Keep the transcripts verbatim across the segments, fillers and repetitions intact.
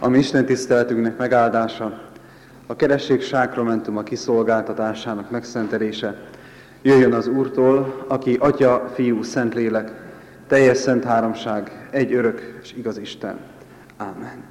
A mi Isten tiszteletünknek megáldása, a keresztség sákramentuma kiszolgáltatásának megszentelése jöjjön az Úrtól, aki Atya, Fiú, Szentlélek, teljes szent háromság, egy örök és igaz Isten. Ámen.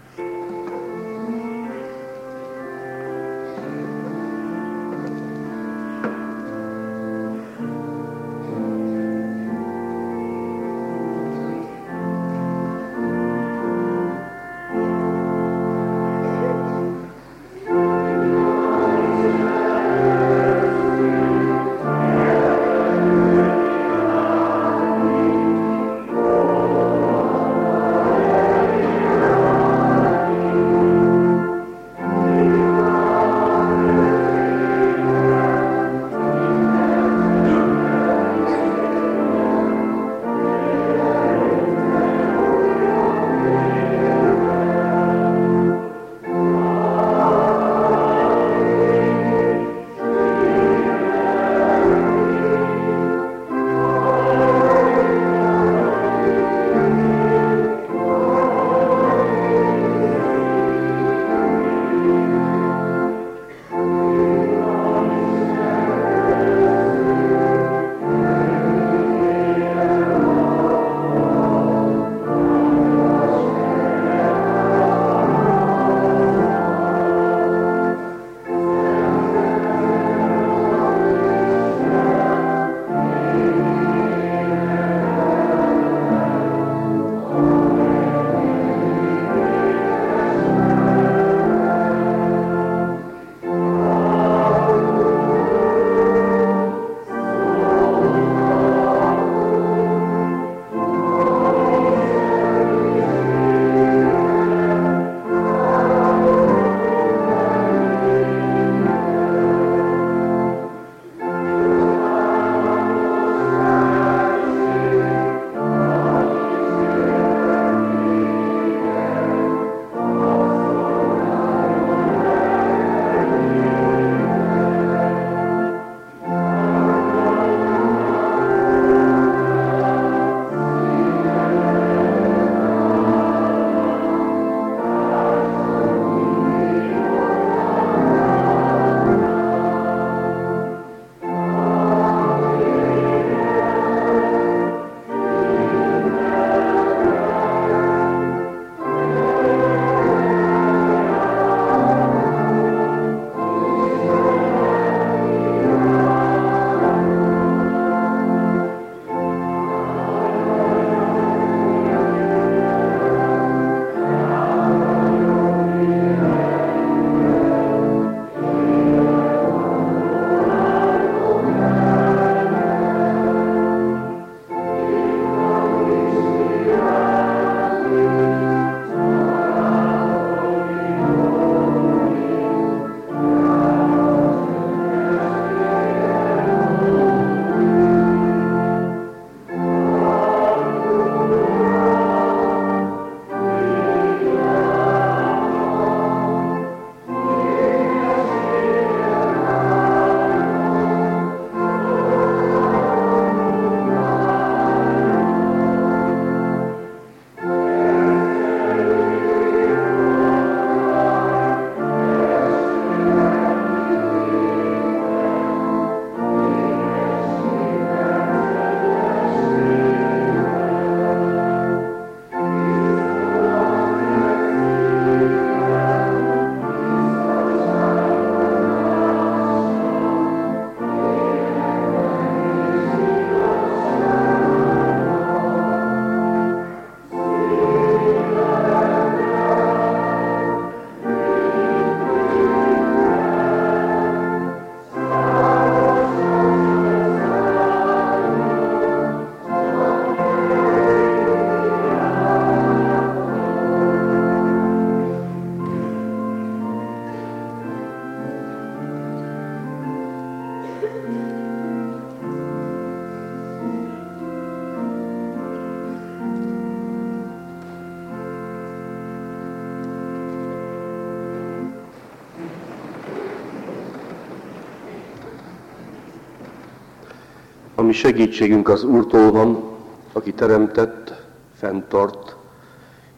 A mi segítségünk az Úrtól van, aki teremtett, fenntart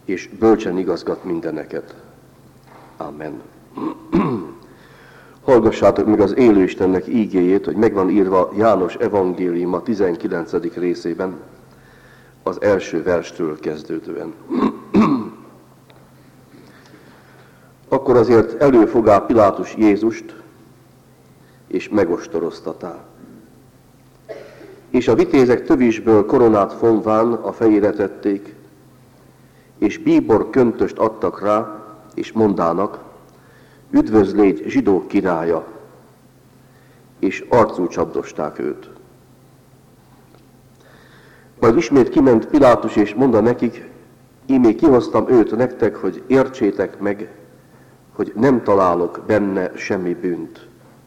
és bölcsen igazgat mindeneket. Amen. Hallgassátok meg az élő Istennek ígéjét, hogy megvan írva János evangéliuma tizenkilencedik részében, az első verstől kezdődően. Akkor azért előfogá Pilátus Jézust, és megostoroztatá. És a vitézek tövisből koronát fonván a fejére tették, és bíbor köntöst adtak rá, és mondának, üdvözlégy zsidók királya, és arcul csapdosták őt. Majd ismét kiment Pilátus, és mondta nekik, ímé kihoztam őt nektek, hogy értsétek meg, hogy nem találok benne semmi bűnt.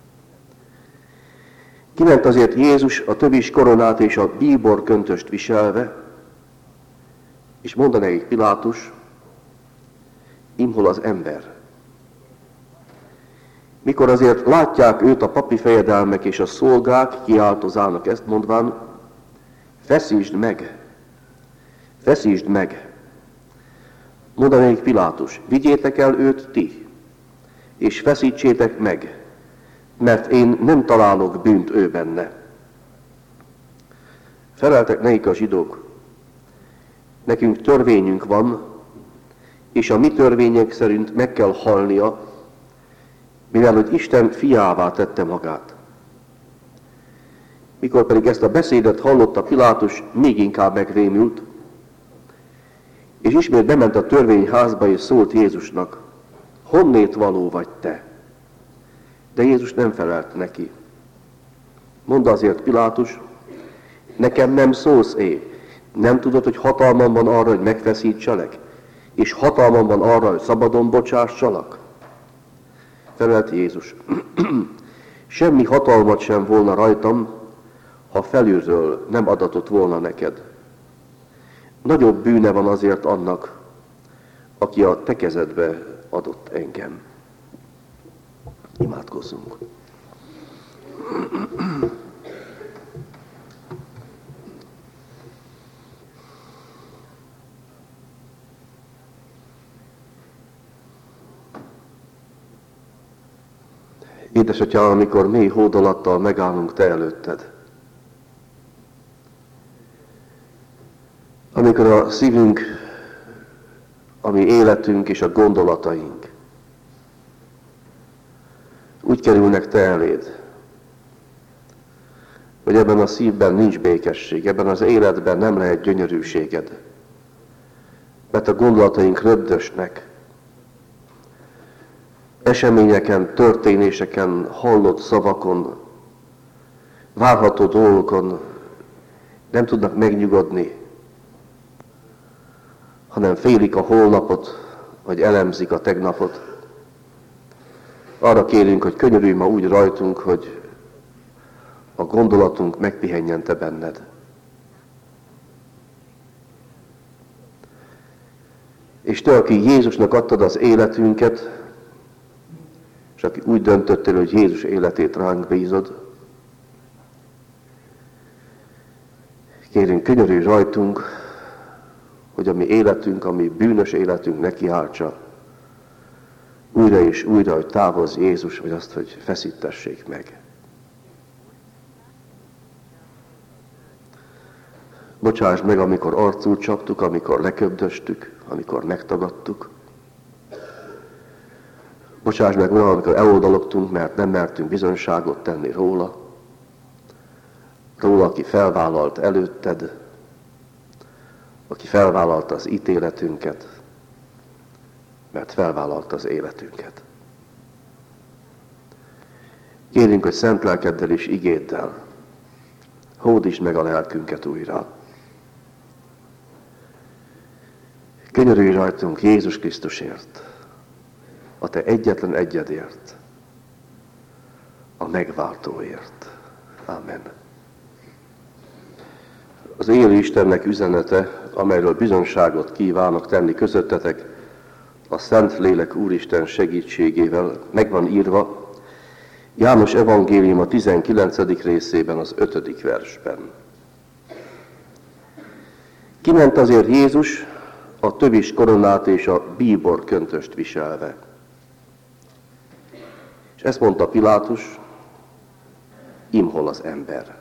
Kiment azért Jézus a tövis koronát és a bíbor köntöst viselve, és mondta nekik Pilátus, imhol az ember. Mikor azért látják őt a papi fejedelmek és a szolgák, kiáltozának ezt mondván, feszítsd meg, feszítsd meg. Mondta nekik Pilátus, vigyétek el őt ti, és feszítsétek meg, mert én nem találok bűnt ő benne. Feleltek nekik a zsidók, nekünk törvényünk van, és a mi törvények szerint meg kell halnia, mivel hogy Isten fiává tette magát. Mikor pedig ezt a beszédet hallotta Pilátus, még inkább megrémült, és ismét bement a törvényházba, és szólt Jézusnak, honnét való vagy te? De Jézus nem felelt neki. Mondta azért Pilátus, nekem nem szólsz é, nem tudod, hogy hatalmam van arra, hogy megfeszítselek, és hatalmam van arra, hogy szabadon bocsássalak? Felelt Jézus, semmi hatalmat sem volna rajtam, ha felülről nem adatott volna neked. Nagyobb bűne van azért annak, aki a te kezedbe adott engem. Imádkozzunk. Édesatyám, amikor mély hódolattal megállunk te előtted, amikor a szívünk, a mi életünk és a gondolataink úgy kerülnek te eléd, hogy ebben a szívben nincs békesség, ebben az életben nem lehet gyönyörűséged, mert a gondolataink röbdösnek, eseményeken, történéseken, hallott szavakon, várható dolgokon nem tudnak megnyugodni, hanem félik a holnapot, vagy elemzik a tegnapot. Arra kérünk, hogy könyörülj ma úgy rajtunk, hogy a gondolatunk megpihenjen te benned. És te, aki Jézusnak adtad az életünket, és aki úgy döntöttél, hogy Jézus életét ránk bízod, kérünk, könyörülj rajtunk, hogy a mi életünk, a mi bűnös életünk nekiáltsa, újra és újra, hogy távozz Jézus, vagy azt, hogy feszítessék meg. Bocsáss meg, amikor arcul csaptuk, amikor leköbdöstük, amikor megtagadtuk. Bocsáss meg, amikor eloldalogtunk, mert nem mertünk bizonyságot tenni róla. Róla, aki felvállalt előtted, aki felvállalta az ítéletünket, mert felvállalta az életünket. Kérünk, hogy szent lelkeddel és igéddel hódítsd meg a lelkünket újra. Könyörülj rajtunk Jézus Krisztusért, a te egyetlen egyedért, a megváltóért. Amen. Az élő Istennek üzenete, amelyről bizonyságot kívánok tenni közöttetek, a Szent Lélek Úristen segítségével meg van írva János evangélium a tizenkilencedik részében, az ötödik versben. Kiment azért Jézus a tövis koronát és a bíbor köntöst viselve. És ezt mondta Pilátus, imhol az ember.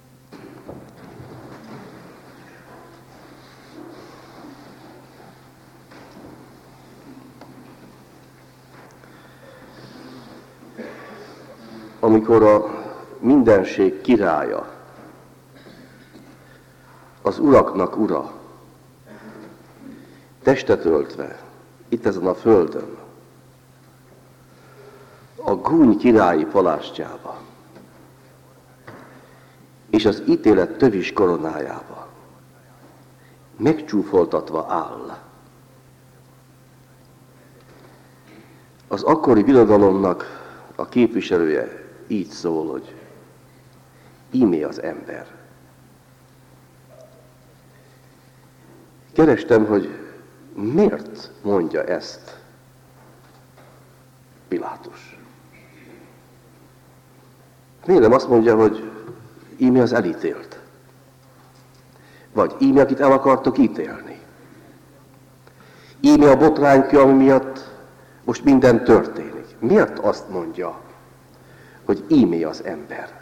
Amikor a mindenség királya, az uraknak ura, testet öltve, itt ezen a földön, a gúny királyi palástjába, és az ítélet tövis koronájába, megcsúfoltatva áll. Az akkori birodalomnak a képviselője így szól, hogy ímé az ember. Kerestem, hogy miért mondja ezt Pilátus. Miért nem azt mondja, hogy íme az elítélt? Vagy íme, akit el akartok ítélni? Íme a botrányka, ami miatt most minden történik. Miért azt mondja, hogy íme az ember?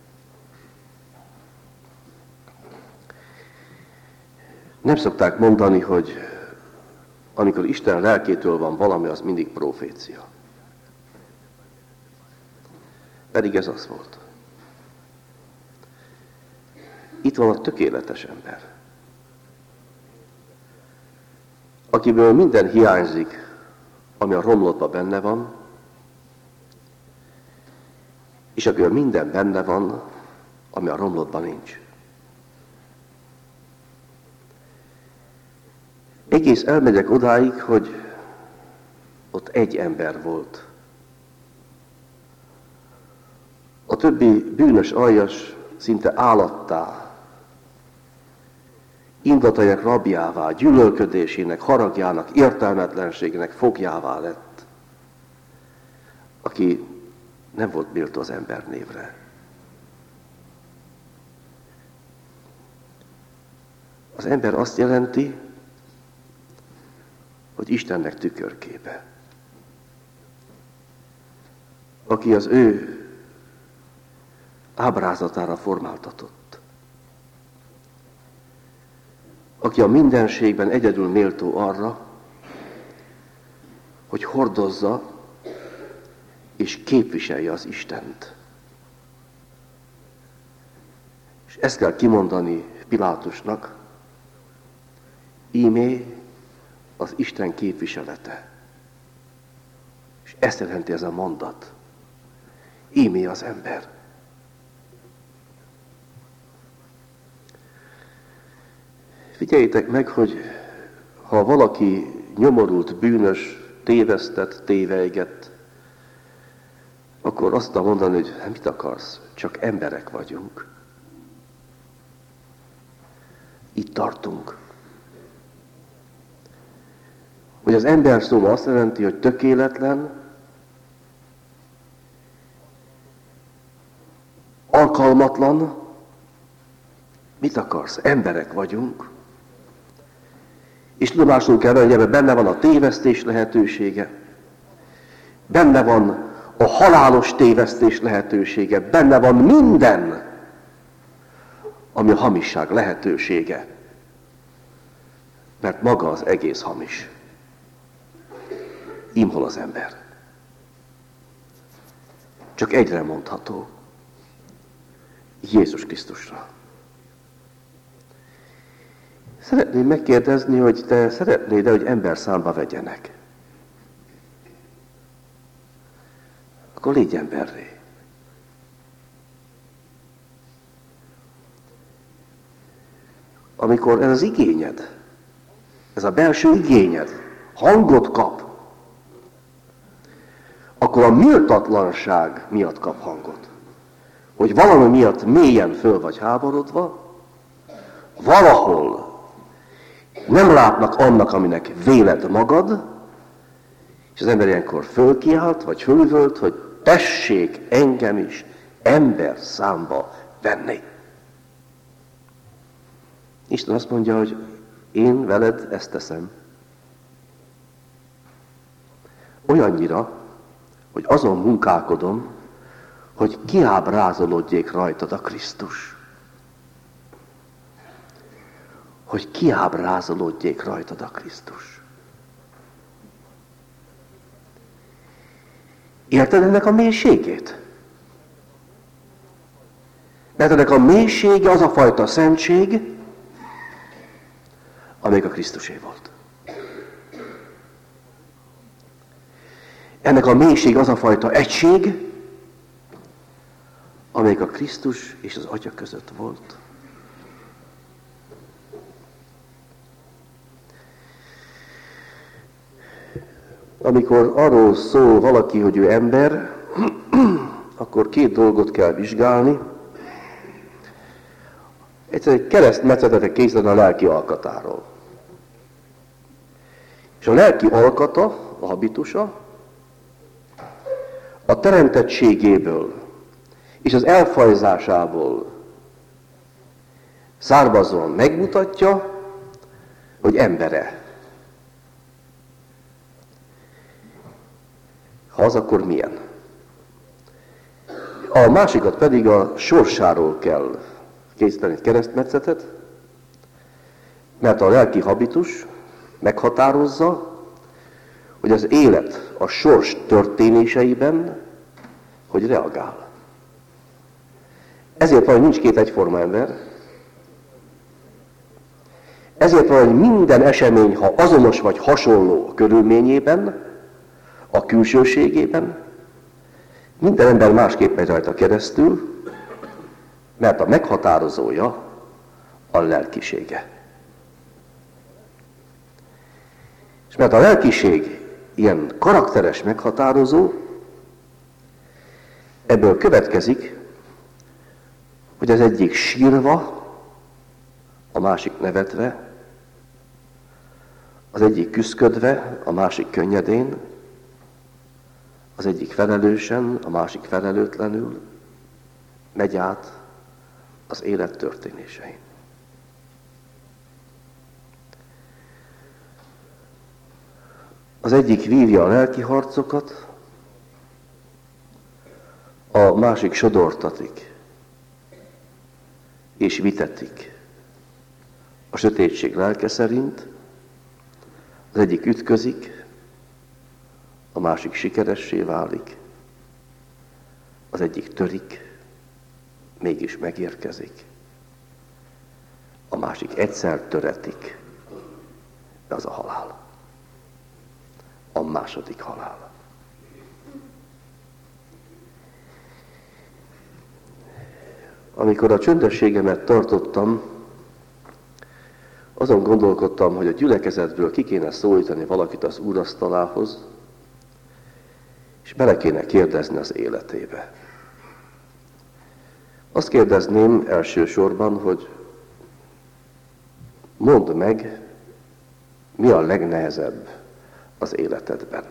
Nem szokták mondani, hogy amikor Isten lelkétől van valami, az mindig profécia. Pedig ez az volt. Itt van a tökéletes ember, akiből minden hiányzik, ami a romlottban benne van, és akiből minden benne van, ami a romlottban nincs. Egész elmegyek odáig, hogy ott egy ember volt. A többi bűnös aljas szinte állattá, indulatának rabjává, gyűlölködésének, haragjának, értelmetlenségének fogjává lett, aki nem volt méltó az ember névre. Az ember azt jelenti, hogy Istennek tükörképe. Aki az ő ábrázatára formáltatott. Aki a mindenségben egyedül méltó arra, hogy hordozza és képviselje az Istent. És ezt kell kimondani Pilátusnak, ímé az Isten képviselete. És ezt jelenti ez a mondat. Ímé az ember. Figyeljétek meg, hogy ha valaki nyomorult, bűnös, tévesztett, tévejgett, akkor azt tudom mondani, hogy mit akarsz? Csak emberek vagyunk. Itt tartunk. Hogy az ember szó azt jelenti, hogy tökéletlen, alkalmatlan, mit akarsz? Emberek vagyunk. És tudomásul kell venni, hogy benne van a tévesztés lehetősége, benne van a halálos tévesztés lehetősége, benne van minden, ami a hamisság lehetősége. Mert maga az egész hamis. Imhol az ember. Csak egyre mondható. Jézus Krisztusra. Szeretném megkérdezni, hogy te szeretnéd-e, hogy ember számba vegyenek? Akkor légy emberré. Amikor ez az igényed, ez a belső igényed hangot kap, akkor a méltatlanság miatt kap hangot. Hogy valami miatt mélyen föl vagy háborodva, valahol nem látnak annak, aminek véled magad, és az ember ilyenkor fölkiált, vagy fölüvölt, hogy tessék engem is ember számba venni. Isten azt mondja, hogy én veled ezt teszem. olyannyira, hogy azon munkálkodom, hogy kiábrázolódjék rajtad a Krisztus. Hogy kiábrázolódjék rajtad a Krisztus. Érted ennek a mélységét? Mert ennek a mélysége az a fajta szentség, amelyik a Krisztusé volt. Ennek a mélység az a fajta egység, amelyik a Krisztus és az Atya között volt. Amikor arról szól valaki, hogy ő ember, akkor két dolgot kell vizsgálni. Egyszer egy keresztmetszetet készíteni a lelki alkatáról. És a lelki alkata, a habitusa, a teremtettségéből és az elfajzásából származóan megmutatja, hogy embere. Ha az, akkor milyen? A másikat pedig a sorsáról kell készíteni egy keresztmetszetet, mert a lelki habitus meghatározza, hogy az élet a sors történéseiben hogy reagál. Ezért van, hogy nincs két egyforma ember. Ezért van, hogy minden esemény, ha azonos vagy hasonló a körülményében, a külsőségében, minden ember másképp megy rajta keresztül, mert a meghatározója a lelkisége. És mert a lelkiség ilyen karakteres meghatározó, ebből következik, hogy az egyik sírva, a másik nevetve, az egyik küszködve, a másik könnyedén, az egyik felelősen, a másik felelőtlenül megy át az élet történésein. Az egyik vívja a lelki harcokat, a másik sodortatik és vitetik a sötétség lelke szerint, az egyik ütközik, a másik sikeressé válik, az egyik törik, mégis megérkezik, a másik egyszer töretik, de az a halál. A második halál. Amikor a csöndességemet tartottam, azon gondolkodtam, hogy a gyülekezetből ki kéne szólítani valakit az úrasztalához, és bele kéne kérdezni az életébe. Azt kérdezném elsősorban, hogy mondd meg, mi a legnehezebb az életedben.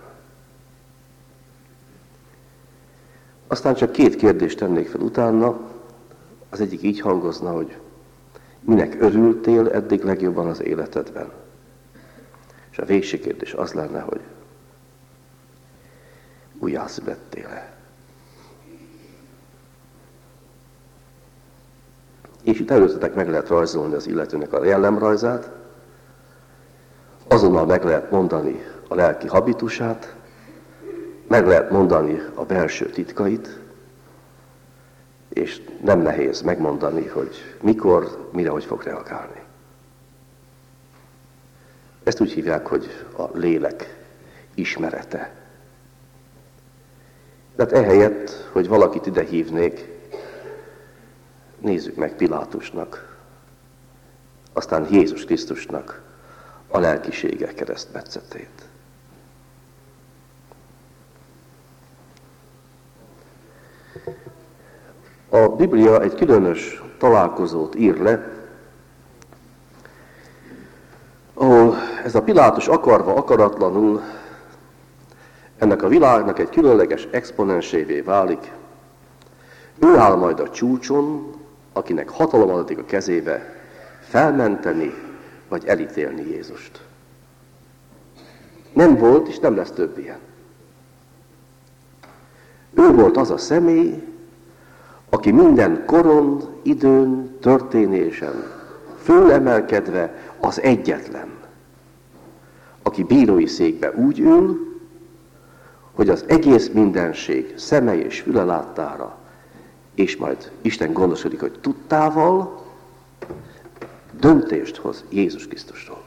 Aztán csak két kérdést tennék fel utána. Az egyik így hangozna, hogy minek örültél eddig legjobban az életedben. És a végső kérdés az lenne, hogy újjászülettél-e? És itt előttetek meg lehet rajzolni az illetőnek a jellemrajzát, azonnal meg lehet mondani a lelki habitusát, meg lehet mondani a belső titkait, és nem nehéz megmondani, hogy mikor, mire, hogy fog reagálni. Ezt úgy hívják, hogy a lélek ismerete. Tehát ehelyett, hogy valakit ide hívnék, nézzük meg Pilátusnak, aztán Jézus Krisztusnak a lelkisége keresztmetszetét. A Biblia egy különös találkozót ír le, ahol ez a Pilátus akarva, akaratlanul ennek a világnak egy különleges exponensévé válik. Ő áll majd a csúcson, akinek hatalom adatik a kezébe felmenteni vagy elítélni Jézust. Nem volt és nem lesz több ilyen. Ő volt az a személy, aki minden koron, időn, történésen fölemelkedve az egyetlen, aki bírói székbe úgy ül, hogy az egész mindenség szeme és füle láttára, és majd Isten gondoskodik, hogy tudtával döntést hoz Jézus Krisztusról.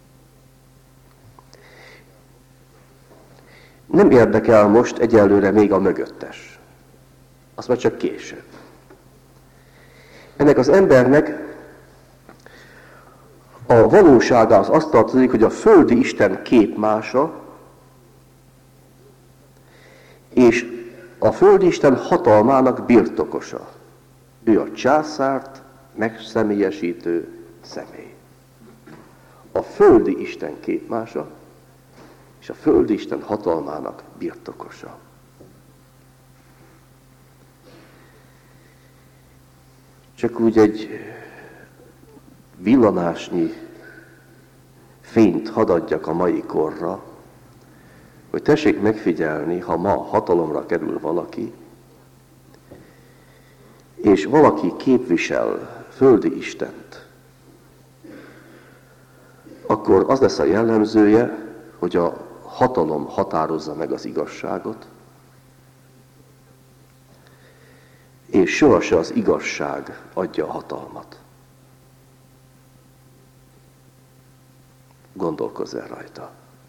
Nem érdekel most egyelőre még a mögöttes. Az már csak később. Ennek az embernek a valóságához azt tartozik, hogy a földi Isten képmása, és a földi Isten hatalmának birtokosa. Ő a császárt megszemélyesítő személy. A földi Isten képmása, és a földi Isten hatalmának birtokosa. Csak úgy egy villanásnyi fényt hadd adjak a mai korra, hogy tessék megfigyelni, ha ma hatalomra kerül valaki, és valaki képvisel földi Istent, akkor az lesz a jellemzője, hogy a hatalom határozza meg az igazságot, és sohasem az igazság adja a hatalmat. Gondolkozz el rajta.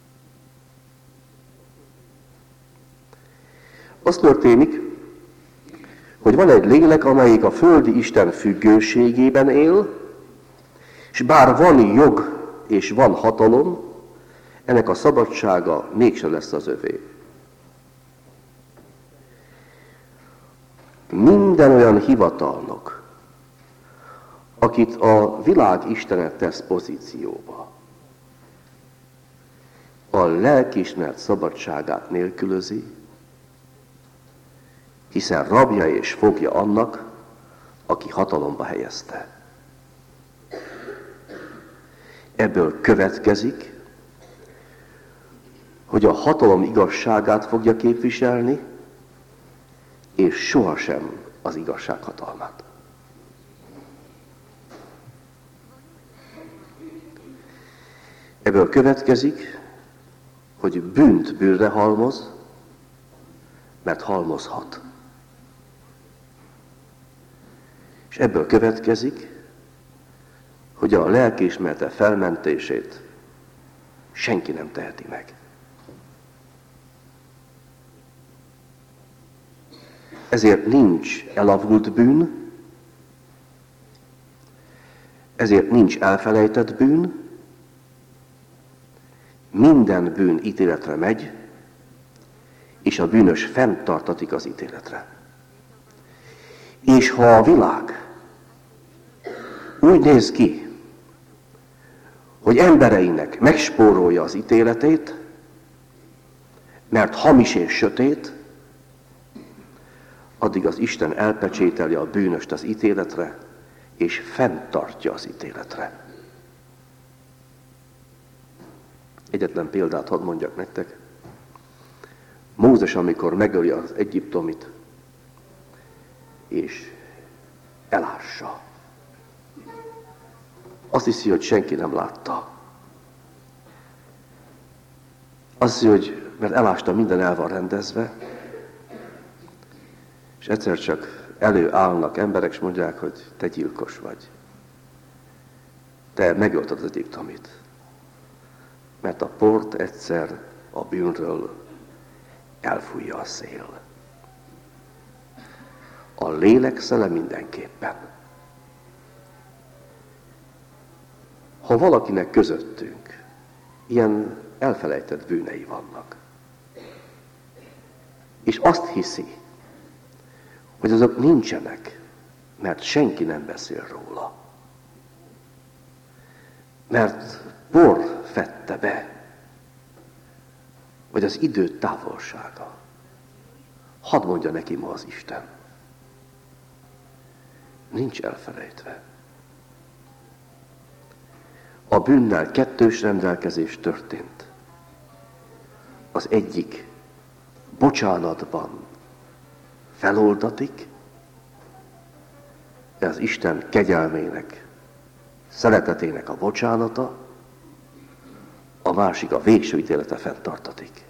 Az történik, hogy van egy lélek, amelyik a földi Isten függőségében él, és bár van jog és van hatalom, ennek a szabadsága mégsem lesz az övé. Minden olyan hivatalnok, akit a világ Istene tesz pozícióba, a lelkiismeret szabadságát nélkülözi, hiszen rabja és fogja annak, aki hatalomba helyezte. Ebből következik, hogy a hatalom igazságát fogja képviselni, és sohasem az igazság hatalmát. Ebből következik, hogy bűnt bűnre halmoz, mert halmozhat. És ebből következik, hogy a lelkiismerete felmentését senki nem teheti meg. Ezért nincs elavult bűn, ezért nincs elfelejtett bűn, minden bűn ítéletre megy, és a bűnös fenntartatik az ítéletre. És ha a világ úgy néz ki, hogy embereinek megspórolja az ítéletét, mert hamis és sötét, addig az Isten elpecsételi a bűnöst az ítéletre, és fenntartja az ítéletre. Egyetlen példát hadd mondjak nektek. Mózes, amikor megöli az egyiptomit, és elássa. Azt hiszi, hogy senki nem látta. Azt hiszi, hogy mert elásta, minden el van rendezve, és egyszer csak előállnak emberek, és mondják, hogy te gyilkos vagy. Te megölted az egyiptomit. Mert a port egyszer a bűnről elfújja a szél. A lélek szele mindenképpen. Ha valakinek közöttünk ilyen elfelejtett bűnei vannak, és azt hiszi, hogy azok nincsenek, mert senki nem beszél róla, mert por fette be, vagy az idő távolsága. Hadd mondja neki ma az Isten. Nincs elfelejtve. A bűnnel kettős rendelkezés történt. Az egyik bocsánatban feloldatik, de az Isten kegyelmének, szeretetének a bocsánata, a másik a végső ítélete fenntartatik.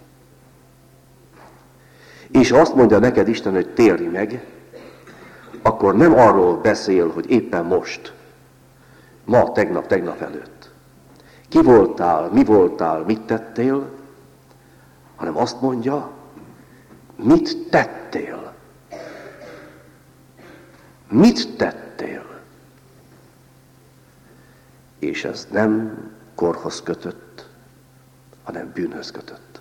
És azt mondja neked Isten, hogy térj meg, akkor nem arról beszél, hogy éppen most, ma, tegnap, tegnap előtt. Ki voltál, mi voltál, mit tettél, hanem azt mondja, mit tettél. Mit tettél? És ez nem korhoz kötött, hanem bűnhöz kötött.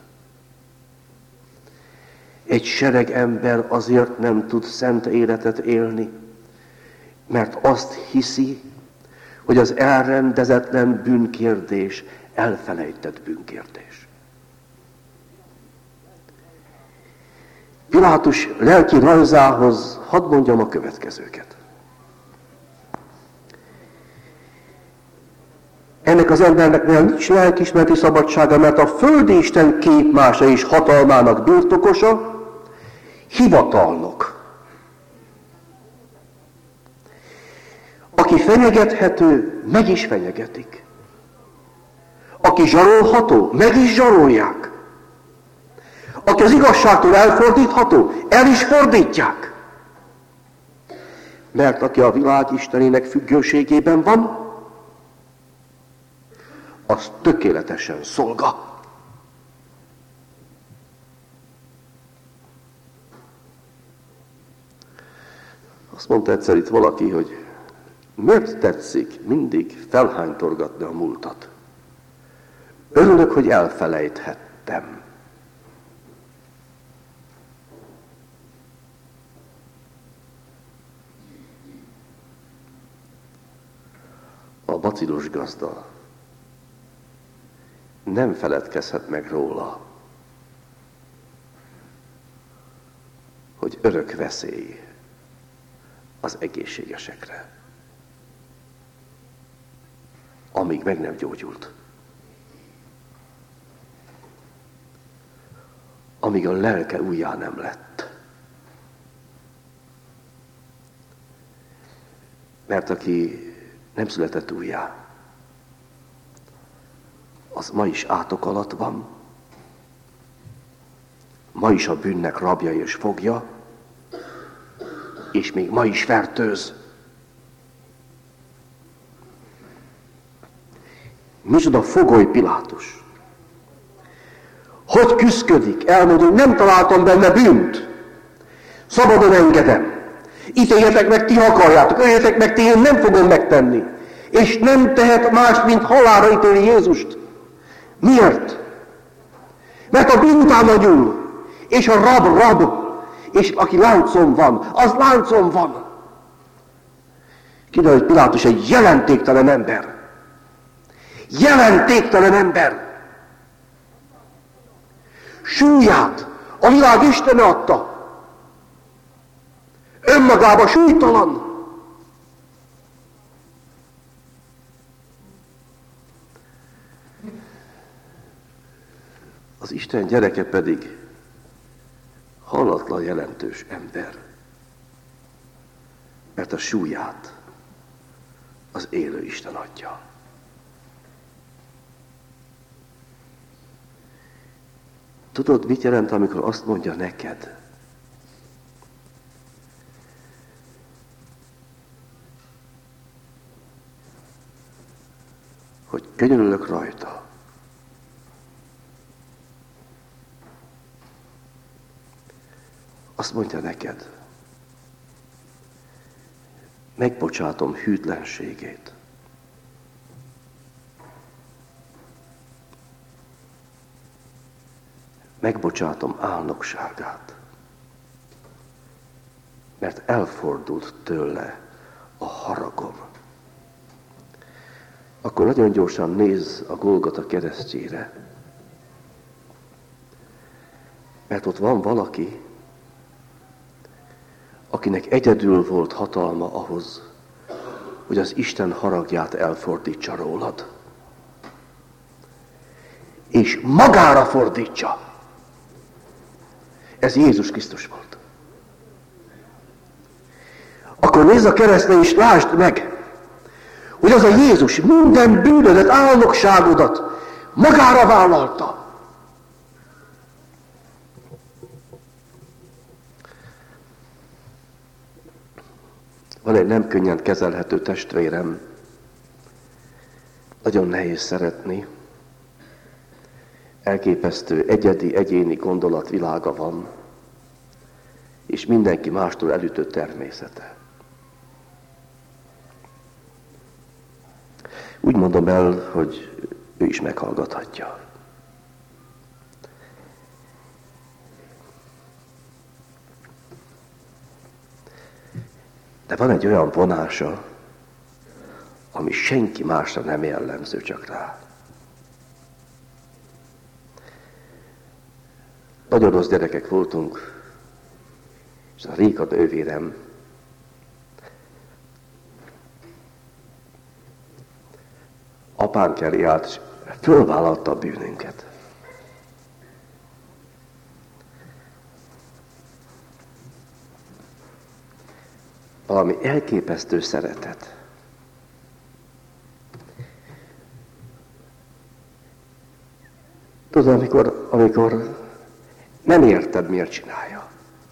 Egy sereg ember azért nem tud szent életet élni, mert azt hiszi, hogy az elrendezetlen bűnkérdés elfelejtett bűnkérdés. Pilátus lelki rajzához hadd mondjam a következőket. Ennek az embernek nincs lelkiismereti szabadsága, mert a földi Isten képmása és hatalmának birtokosa, hivatalnok. Aki fenyegethető, meg is fenyegetik. Aki zsarolható, meg is zsarolják. Aki az igazságtól elfordítható, el is fordítják. Mert aki a világ istenének függőségében van, az tökéletesen szolga. Azt mondta egyszer itt valaki, hogy miért tetszik mindig felhánytorgatni a múltat? Örülök, hogy elfelejthettem. A bacillus gazda nem feledkezhet meg róla, hogy örök veszély az egészségesekre, amíg meg nem gyógyult. Amíg a lelke újjá nem lett. Mert aki nem született újjá, az ma is átok alatt van, ma is a bűnnek rabja és fogja, és még ma is fertőz. Micsoda fogoly Pilátus! Hogy küszködik? Elmondja, hogy nem találtam benne bűnt. Szabadon engedem. Ítéljetek meg, ti akarjátok, öljetek meg, ti én nem fogom megtenni. És nem tehet más, mint halálra ítéli Jézust. Miért? Mert a bűn utána nyúl, és a rab rab, és aki láncon van, az láncon van. Kiderül, hogy Pilátus egy jelentéktelen ember. Jelentéktelen ember. Súlyát a világ Istene adta. Önmagában súlytalan. Az Isten gyereke pedig hallatlan jelentős ember. Mert a súlyát az élő Isten adja. Tudod, mit jelent, amikor azt mondja neked, hogy könyörülök rajta. Azt mondja neked, megbocsátom hűtlenségét. Megbocsátom álnokságát. Mert elfordult tőle a haragom. Akkor nagyon gyorsan nézz a Golgota keresztjére. Mert ott van valaki, akinek egyedül volt hatalma ahhoz, hogy az Isten haragját elfordítsa rólad. És magára fordítsa. Ez Jézus Krisztus volt. akkor nézz a keresztre és lásd meg, hogy az a Jézus minden bűnödet, álnokságodat magára vállalta. Van egy nem könnyen kezelhető testvérem, nagyon nehéz szeretni, elképesztő, egyedi, egyéni gondolatvilága van, és mindenki mástól elütött természete. Úgy mondom el, hogy ő is meghallgathatja. De van egy olyan vonása, ami senki másra nem jellemző, csak rá. Nagyon rossz gyerekek voltunk, és a Réka nővérem apánk elé állt, és fölvállalta a bűnünket. Valami elképesztő szeretet. Tudod, amikor, amikor nem érted, miért csinálja.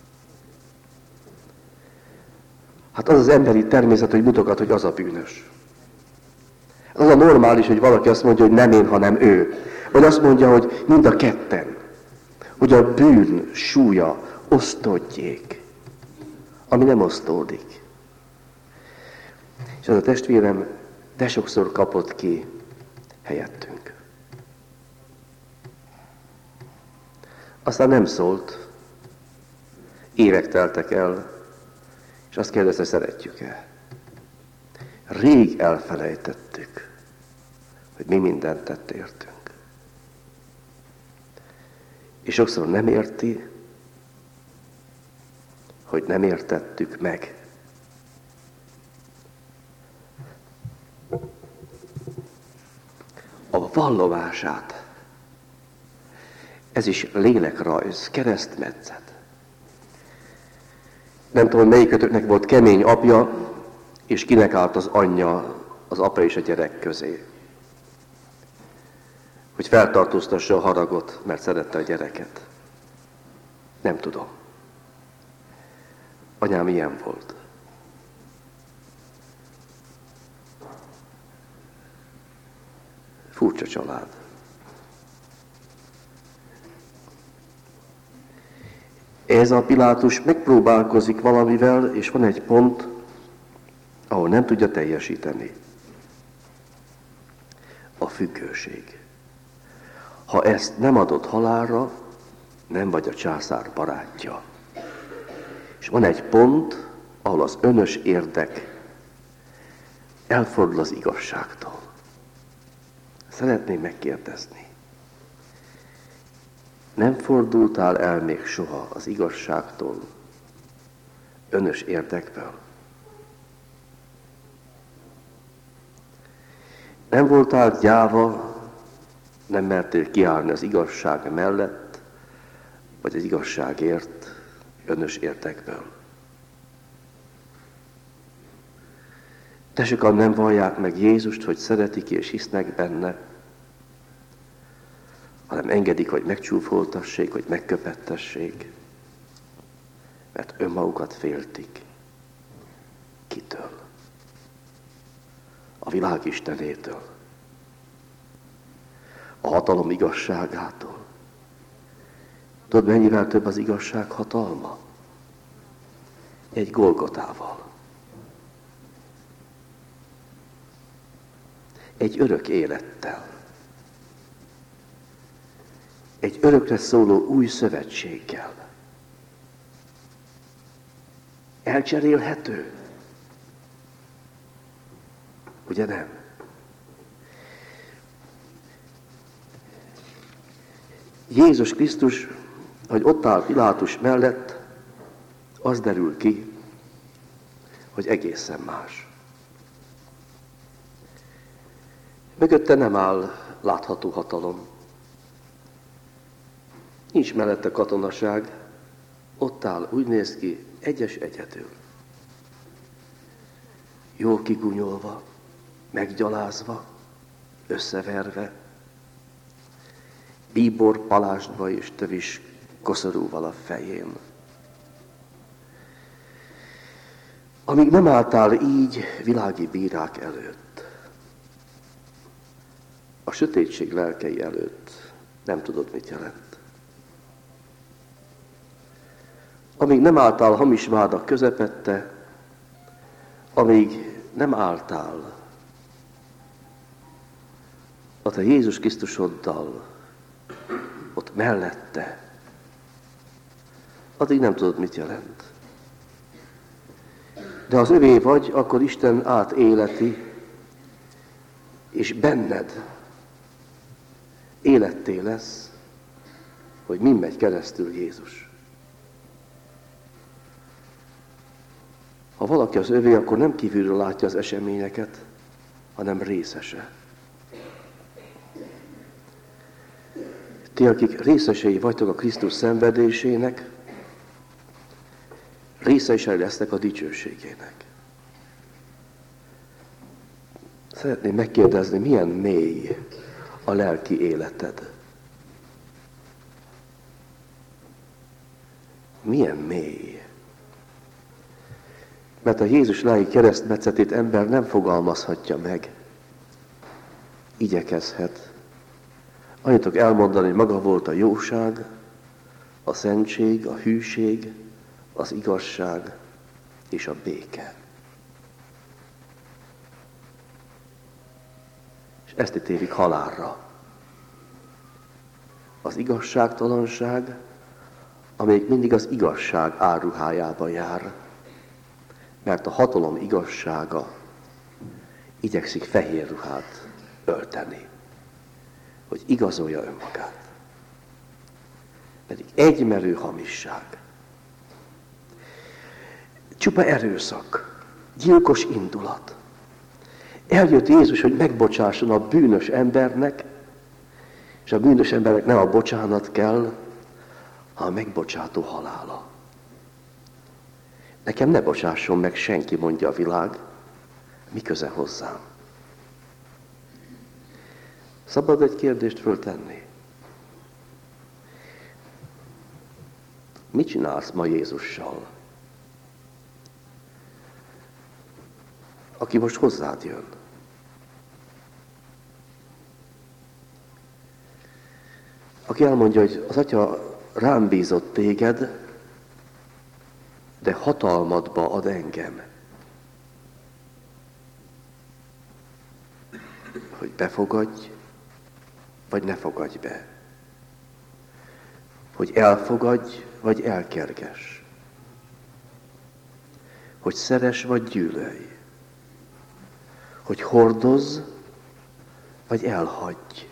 Hát az az emberi természet, hogy mutogat, hogy az a bűnös. Az a normális, hogy valaki azt mondja, hogy nem én, hanem ő. Vagy azt mondja, hogy mind a ketten. Hogy a bűn súlya osztódjék, ami nem osztódik. És az a testvérem de sokszor kapott ki helyettünk. Aztán nem szólt, évek teltek el, és azt kérdezte, szeretjük-e? Rég elfelejtettük, hogy mi mindent tett értünk. És sokszor nem érti, hogy nem értettük meg. A vallomását, ez is lélekrajz, keresztmetszet. Nem tudom, melyikötöknek volt kemény apja, és kinek állt az anyja, az apa és a gyerek közé. Hogy feltartóztassa a haragot, mert szerette a gyereket. Nem tudom. Anyám ilyen volt. Furcsa család. Ez a Pilátus megpróbálkozik valamivel, és van egy pont, ahol nem tudja teljesíteni. A függőség. Ha ezt nem adod halálra, nem vagy a császár barátja. És van egy pont, ahol az önös érdek elfordul az igazságtól. Szeretném megkérdezni. Nem fordultál el még soha az igazságtól, önös érdekből? Nem voltál gyáva, nem mertél kiállni az igazság mellett, vagy az igazságért, önös érdekből? De sokan nem vallják meg Jézust, hogy szeretik és hisznek benne, hanem engedik, hogy megcsúfoltassék, hogy megköpettessék, mert önmagukat féltik. Kitől? A világ istenétől. A hatalom igazságától. Tudod, mennyivel több az igazság hatalma? Egy Golgotával. Egy örök élettel. Egy örökre szóló új szövetséggel. Elcserélhető? Ugye nem? Jézus Krisztus, hogy ott áll Pilátus mellett, az derül ki, hogy egészen más. Mögötte nem áll látható hatalom. Nincs mellette katonaság, ott áll, úgy néz ki, egyes egyedül. jól kigunyolva, meggyalázva, összeverve, bíbor palástba és tövis koszorúval a fején. Amíg nem álltál így világi bírák előtt, a sötétség lelkei előtt, nem tudod, mit jelent. Amíg nem álltál hamis vádak közepette, amíg nem álltál a te Jézus Krisztusoddal ott mellette, addig nem tudod, mit jelent. De ha az övé vagy, akkor Isten átéleti, és benned életté lesz, hogy min megy keresztül Jézus. Ha valaki az övé, akkor nem kívülről látja az eseményeket, hanem részese. Ti, akik részesei vagytok a Krisztus szenvedésének, részesei lesznek a dicsőségének. Szeretném megkérdezni, milyen mély a lelki életed? Milyen mély? Mert a Jézus lelki keresztmetszetét ember nem fogalmazhatja meg. Igyekezhet. Annyit tudok elmondani, hogy maga volt a jóság, a szentség, a hűség, az igazság és a béke. És ezt ítélik halálra. Az igazságtalanság, amelyik mindig az igazság áruhájában jár, mert a hatalom igazsága igyekszik fehér ruhát ölteni, hogy igazolja önmagát. Pedig egymerő hamisság. Csupa erőszak, gyilkos indulat. Eljött Jézus, hogy megbocsásson a bűnös embernek, és a bűnös embernek nem a bocsánat kell, hanem a megbocsátó halála. Nekem ne bocsásson meg senki, mondja a világ, mi köze hozzám. Szabad egy kérdést föltenni? Mit csinálsz ma Jézussal? Aki most hozzád jön. Aki elmondja, hogy az Atya rám bízott téged, de hatalmadba ad engem. Hogy befogadj, vagy ne fogadj be. Hogy elfogadj, vagy elkerges. Hogy szeress, vagy gyűlölj. Hogy hordozz, vagy elhagyj.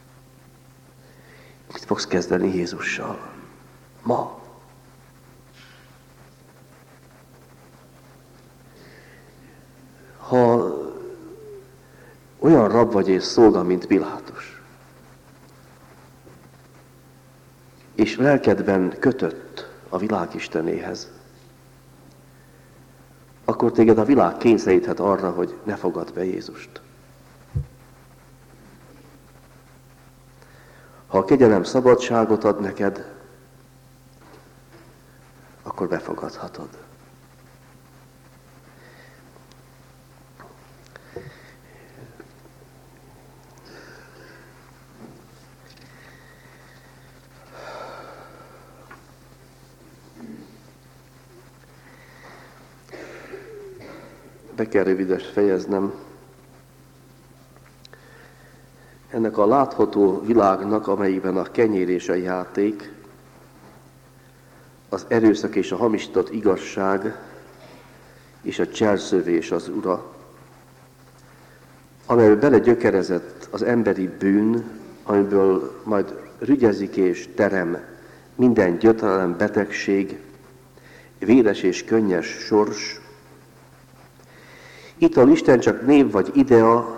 Mit fogsz kezdeni Jézussal? Ma. Ha olyan rab vagy és szolga, mint Pilátus, és lelkedben kötött a világ istenéhez, akkor téged a világ kényszeríthet arra, hogy ne fogadd be Jézust. Ha a kegyelem szabadságot ad neked, akkor befogadhatod. Be kell rövides fejeznem. Ennek a látható világnak, amelyben a kenyér és a játék, az erőszak és a hamisított igazság, és a cselszövés az ura, amelyben belegyökerezett az emberi bűn, amiből majd rügyezik és terem minden gyötrelem, betegség, véres és könnyes sors. Itt a Isten csak név vagy idea,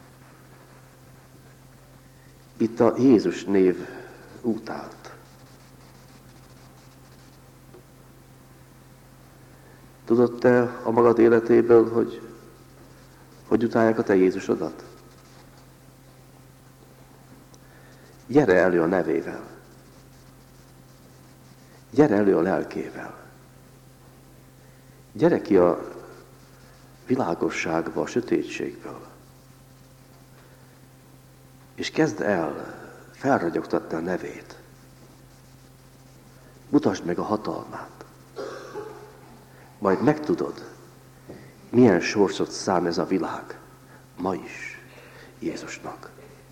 itt a Jézus név út állt. Tudod te a magad életéből, hogy hogy utálják a te Jézusodat? Gyere elő a nevével. Gyere elő a lelkével. Gyere ki a világosságba, a sötétségből. És kezd el felragyogtatni a nevét. Mutasd meg a hatalmát. Majd megtudod, milyen sorsot szán ez a világ ma is Jézusnak.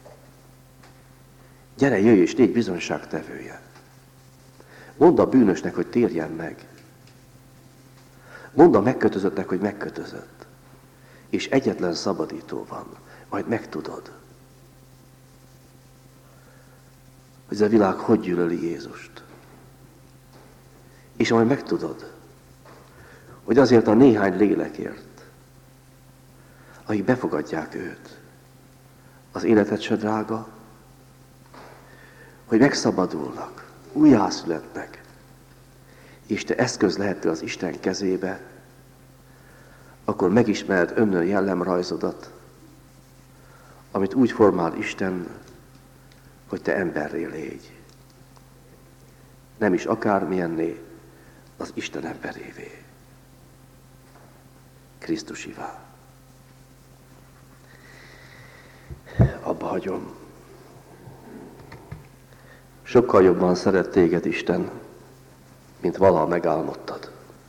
Gyere, jöjj és légy bizonyságtevője. Mondd a bűnösnek, hogy térjen meg. Mondd a megkötözöttnek, hogy megkötözött. És egyetlen szabadító van, majd megtudod, hogy ez a világ hogy gyűlöli Jézust. És majd megtudod, hogy azért a néhány lélekért, akik befogadják őt, az életet se drága, hogy megszabadulnak, újjászületnek, és te eszköz lehettél az Isten kezébe, akkor megismered önnön jellemrajzodat, amit úgy formál Isten, hogy te emberré légy. Nem is akármilyenné, az Isten emberévé. Krisztusivá. Abba hagyom. Sokkal jobban szeret téged Isten, mint valaha megálmodtad.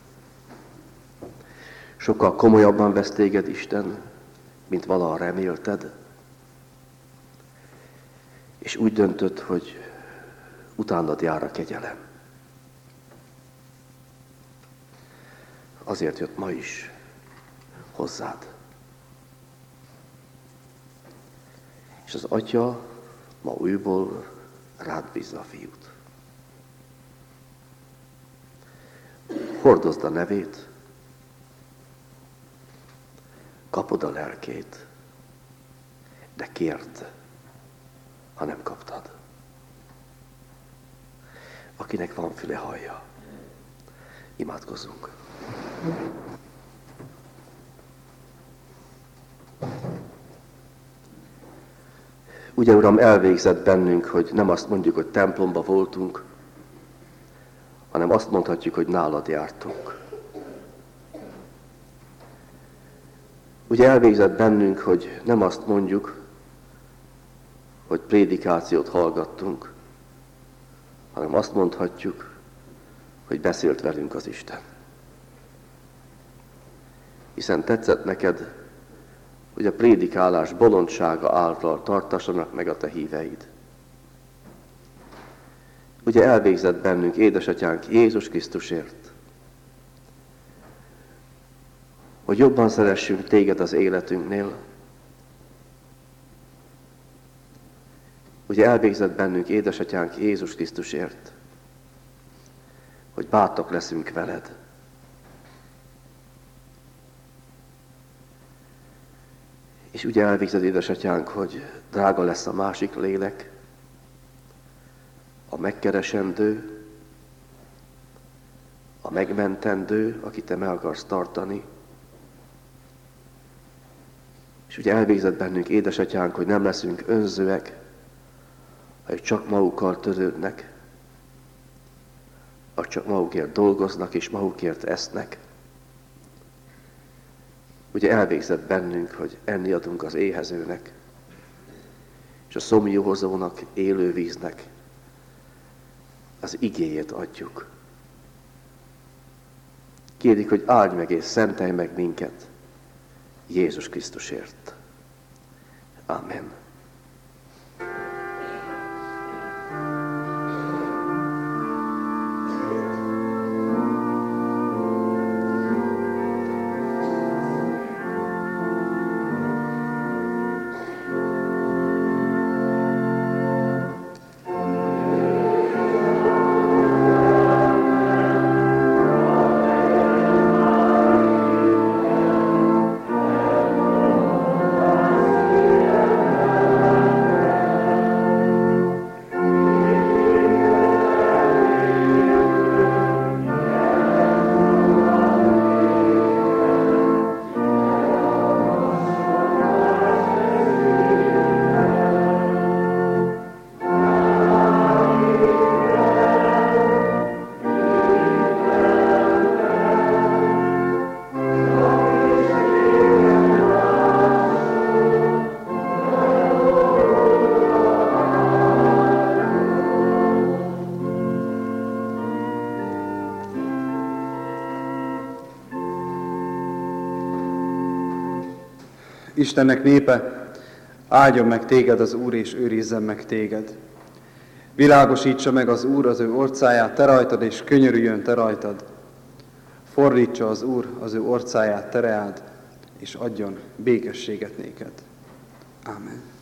Sokkal komolyabban vesz téged Isten, mint valaha remélted. És úgy döntött, hogy utánad jár a kegyelem. Azért jött ma is hozzád. És az Atya ma újból rád bízza a fiút. Hordozd a nevét, kapod a lelkét, de kérd, ha nem kaptad. Akinek van füle, hallja. Imádkozzunk. Ugye, Uram, elvégzett bennünk, hogy nem azt mondjuk, hogy templomba voltunk, hanem azt mondhatjuk, hogy nálad jártunk. Ugye elvégzett bennünk, hogy nem azt mondjuk, hogy prédikációt hallgattunk, hanem azt mondhatjuk, hogy beszélt velünk az Isten. Hiszen tetszett neked, hogy a prédikálás bolondsága által tartassanak meg a te híveid. Ugye elvégzett bennünk édesatyánk Jézus Krisztusért, hogy jobban szeressünk téged az életünknél. Ugye elvégzett bennünk édesatyánk Jézus Krisztusért, hogy bátrak leszünk veled. És ugye elvégzett, édesatyánk, hogy drága lesz a másik lélek, a megkeresendő, a megmentendő, akit te meg akarsz tartani. És ugye elvégzett bennünk, édesatyánk, hogy nem leszünk önzőek, hogy csak magukkal törődnek, hogy csak magukért dolgoznak és magukért esznek. Ugye elvégzett bennünk, hogy enni adunk az éhezőnek, és a szomjúhozónak, élő víznek az igéjét adjuk. Kérjük, hogy áldj meg és szentelj meg minket Jézus Krisztusért. Amen. Amen. Istennek népe, áldjon meg téged az Úr, és őrizzen meg téged. Világosítsa meg az Úr az ő orcáját te rajtad, és könyörüljön te rajtad. Fordítsa az Úr az ő orcáját te reád, és adjon békességet néked. Ámen.